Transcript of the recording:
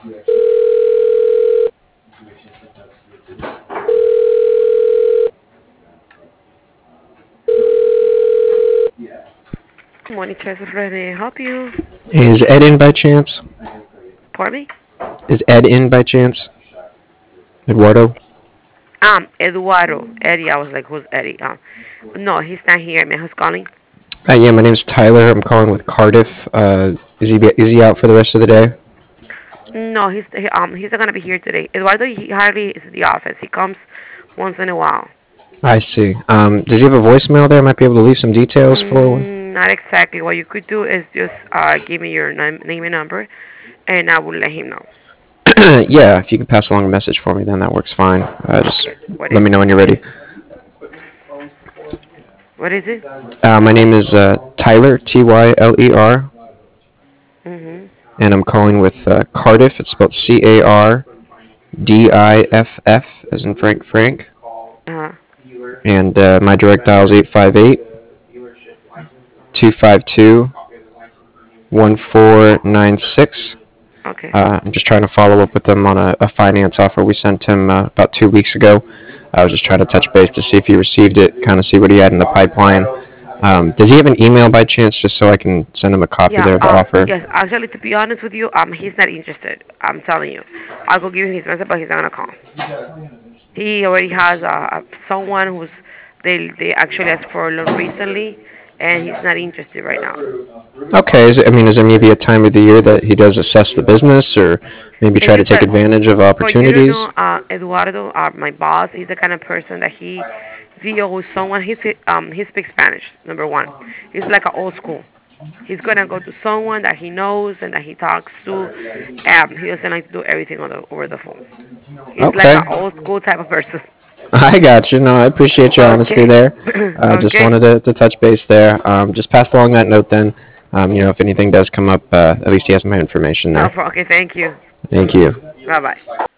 Good morning, Joseph. May I help you? Is Ed in by chance? Pardon me? Is Ed in by chance? Eduardo? Eduardo. Eddie. I was like, who's Eddie? No, he's not here. Man, who's calling? Yeah, my name's Tyler. I'm calling with Cardiff. Is he out for the rest of the day? No, he's not gonna be here today. Eduardo, he hardly is at the office. He comes once in a while. I see. Does he have a voicemail there? I might be able to leave some details for one. Not exactly. What you could do is just give me your name and number, and I will let him know. Yeah, if you could pass along a message for me, then that works fine. Just Okay. What let is me it? know when you're ready. What is it? My name is Tyler, Tyler, Mhm. and I'm calling with Cardiff. It's spelled Cardiff, as in Frank. Uh. And my direct dial is 858-252-1496. Okay. I'm just trying to follow up with them on a finance offer we sent him about 2 weeks ago. I was just trying to touch base to see if he received it, kind of see what he had in the pipeline. Does he have an email by chance, just so I can send him a copy Yeah. there of the offer? Yes. Actually, to be honest with you, he's not interested. I'm telling you. I'll go give him his message, but he's not gonna call. He already has someone who's they actually asked for a loan recently, and he's not interested right now. Okay, is there maybe a time of the year that he does assess the business, or maybe It's try to just take that advantage of for you to opportunities? know, Eduardo, my boss, he's the kind of person that if he owes someone, he speaks Spanish. Number one, he's like an old school. He's gonna go to someone that he knows and that he talks to. He doesn't like to do everything over the phone. He's like Okay. an old school type of person. I got you. No, I appreciate your honesty Okay. there. Just Okay. wanted to touch base there. Just pass along that note then. If anything does come up, at least he has my information there. Okay. Thank you. Thank you. Bye bye.